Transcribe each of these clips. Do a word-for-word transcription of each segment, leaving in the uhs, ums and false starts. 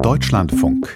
Deutschlandfunk.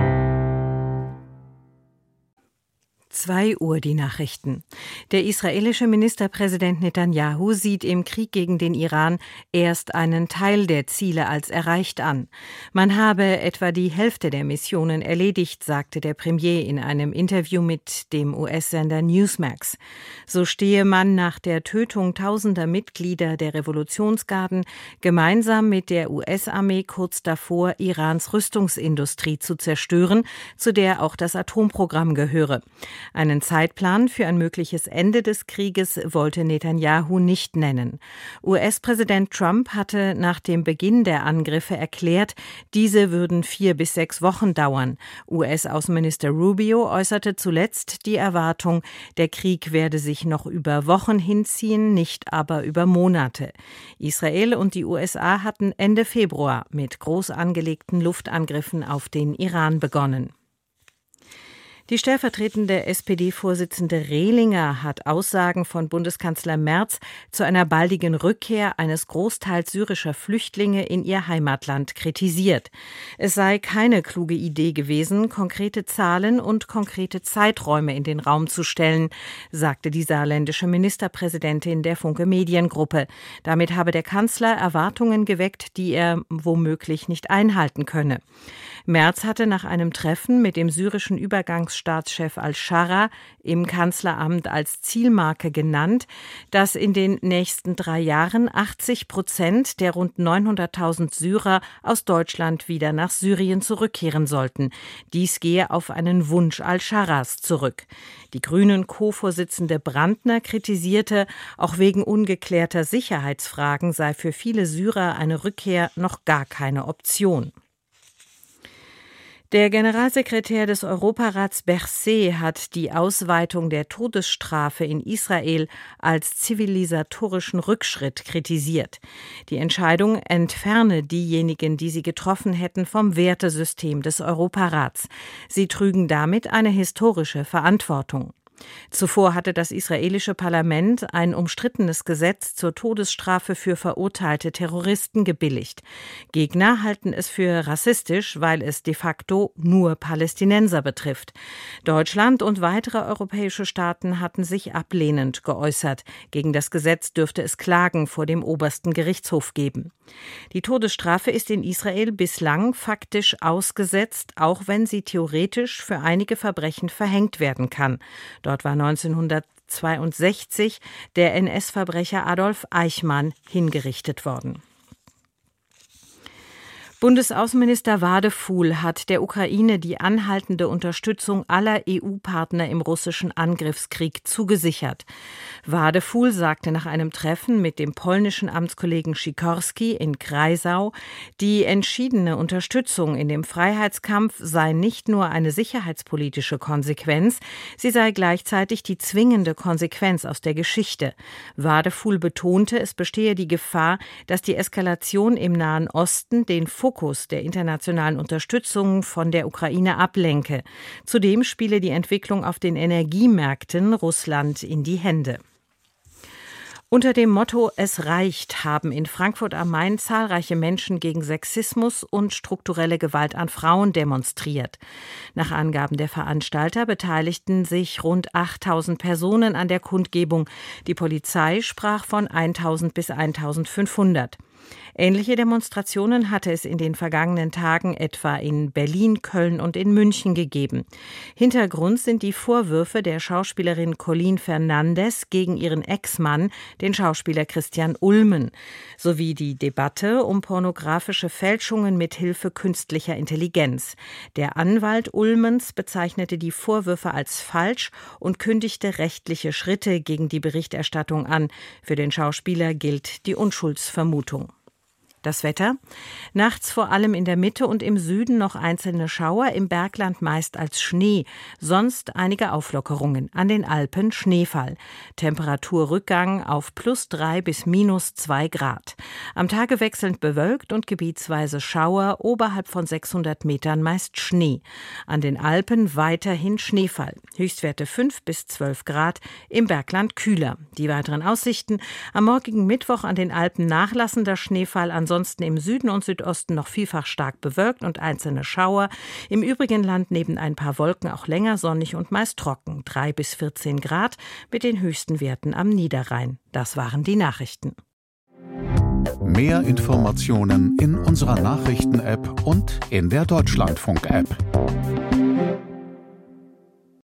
Zwei Uhr die Nachrichten. Der israelische Ministerpräsident Netanyahu sieht im Krieg gegen den Iran erst einen Teil der Ziele als erreicht an. Man habe etwa die Hälfte der Missionen erledigt, sagte der Premier in einem Interview mit dem U S-Sender Newsmax. So stehe man nach der Tötung tausender Mitglieder der Revolutionsgarden gemeinsam mit der U S-Armee kurz davor, Irans Rüstungsindustrie zu zerstören, zu der auch das Atomprogramm gehöre. Einen Zeitplan für ein mögliches Ende des Krieges wollte Netanyahu nicht nennen. U S-Präsident Trump hatte nach dem Beginn der Angriffe erklärt, diese würden vier bis sechs Wochen dauern. U S-Außenminister Rubio äußerte zuletzt die Erwartung, der Krieg werde sich noch über Wochen hinziehen, nicht aber über Monate. Israel und die U S A hatten Ende Februar mit groß angelegten Luftangriffen auf den Iran begonnen. Die stellvertretende S P D-Vorsitzende Rehlinger hat Aussagen von Bundeskanzler Merz zu einer baldigen Rückkehr eines Großteils syrischer Flüchtlinge in ihr Heimatland kritisiert. Es sei keine kluge Idee gewesen, konkrete Zahlen und konkrete Zeiträume in den Raum zu stellen, sagte die saarländische Ministerpräsidentin der Funke Mediengruppe. Damit habe der Kanzler Erwartungen geweckt, die er womöglich nicht einhalten könne. Merz hatte nach einem Treffen mit dem syrischen Übergangsstaatschef al-Scharra im Kanzleramt als Zielmarke genannt, dass in den nächsten drei Jahren achtzig Prozent der rund neunhunderttausend Syrer aus Deutschland wieder nach Syrien zurückkehren sollten. Dies gehe auf einen Wunsch al-Scharras zurück. Die Grünen-Co-Vorsitzende Brandner kritisierte, auch wegen ungeklärter Sicherheitsfragen sei für viele Syrer eine Rückkehr noch gar keine Option. Der Generalsekretär des Europarats Berset hat die Ausweitung der Todesstrafe in Israel als zivilisatorischen Rückschritt kritisiert. Die Entscheidung entferne diejenigen, die sie getroffen hätten, vom Wertesystem des Europarats. Sie trügen damit eine historische Verantwortung. Zuvor hatte das israelische Parlament ein umstrittenes Gesetz zur Todesstrafe für verurteilte Terroristen gebilligt. Gegner halten es für rassistisch, weil es de facto nur Palästinenser betrifft. Deutschland und weitere europäische Staaten hatten sich ablehnend geäußert. Gegen das Gesetz dürfte es Klagen vor dem obersten Gerichtshof geben. Die Todesstrafe ist in Israel bislang faktisch ausgesetzt, auch wenn sie theoretisch für einige Verbrechen verhängt werden kann. Dort war neunzehnhundertzweiundsechzig der N S-Verbrecher Adolf Eichmann hingerichtet worden. Bundesaußenminister Wadefuhl hat der Ukraine die anhaltende Unterstützung aller E U-Partner im russischen Angriffskrieg zugesichert. Wadefuhl sagte nach einem Treffen mit dem polnischen Amtskollegen Sikorski in Kreisau, die entschiedene Unterstützung in dem Freiheitskampf sei nicht nur eine sicherheitspolitische Konsequenz, sie sei gleichzeitig die zwingende Konsequenz aus der Geschichte. Wadefuhl betonte, es bestehe die Gefahr, dass die Eskalation im Nahen Osten den Fokus der internationalen Unterstützung von der Ukraine ablenke. Zudem spiele die Entwicklung auf den Energiemärkten Russland in die Hände. Unter dem Motto „Es reicht“ haben in Frankfurt am Main zahlreiche Menschen gegen Sexismus und strukturelle Gewalt an Frauen demonstriert. Nach Angaben der Veranstalter beteiligten sich rund achttausend Personen an der Kundgebung. Die Polizei sprach von eintausend bis eintausendfünfhundert. Ähnliche Demonstrationen hatte es in den vergangenen Tagen etwa in Berlin, Köln und in München gegeben. Hintergrund sind die Vorwürfe der Schauspielerin Colleen Fernandes gegen ihren Ex-Mann, den Schauspieler Christian Ulmen, sowie die Debatte um pornografische Fälschungen mit Hilfe künstlicher Intelligenz. Der Anwalt Ulmens bezeichnete die Vorwürfe als falsch und kündigte rechtliche Schritte gegen die Berichterstattung an. Für den Schauspieler gilt die Unschuldsvermutung. Das Wetter? Nachts vor allem in der Mitte und im Süden noch einzelne Schauer, im Bergland meist als Schnee, sonst einige Auflockerungen. An den Alpen Schneefall. Temperaturrückgang auf plus drei bis minus zwei Grad. Am Tage wechselnd bewölkt und gebietsweise Schauer, oberhalb von sechshundert Metern meist Schnee. An den Alpen weiterhin Schneefall. Höchstwerte fünf bis zwölf Grad, im Bergland kühler. Die weiteren Aussichten: Am morgigen Mittwoch an den Alpen nachlassender Schneefall, an ansonsten im Süden und Südosten noch vielfach stark bewölkt und einzelne Schauer. Im übrigen Land neben ein paar Wolken auch länger sonnig und meist trocken. drei bis vierzehn Grad mit den höchsten Werten am Niederrhein. Das waren die Nachrichten. Mehr Informationen in unserer Nachrichten-App und in der Deutschlandfunk-App.